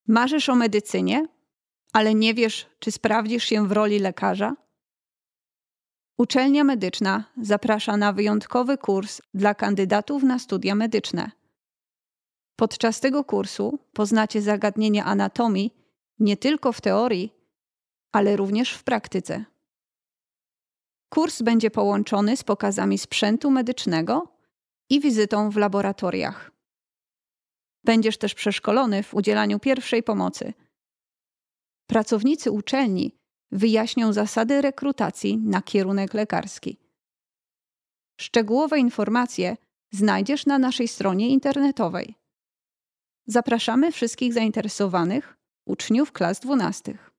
Marzysz o medycynie, ale nie wiesz, czy sprawdzisz się w roli lekarza? Uczelnia Medyczna zaprasza na wyjątkowy kurs dla kandydatów na studia medyczne. Podczas tego kursu poznacie zagadnienia anatomii nie tylko w teorii, ale również w praktyce. Kurs będzie połączony z pokazami sprzętu medycznego i wizytą w laboratoriach. Będziesz też przeszkolony w udzielaniu pierwszej pomocy. Pracownicy uczelni wyjaśnią zasady rekrutacji na kierunek lekarski. Szczegółowe informacje znajdziesz na naszej stronie internetowej. Zapraszamy wszystkich zainteresowanych uczniów klas 12.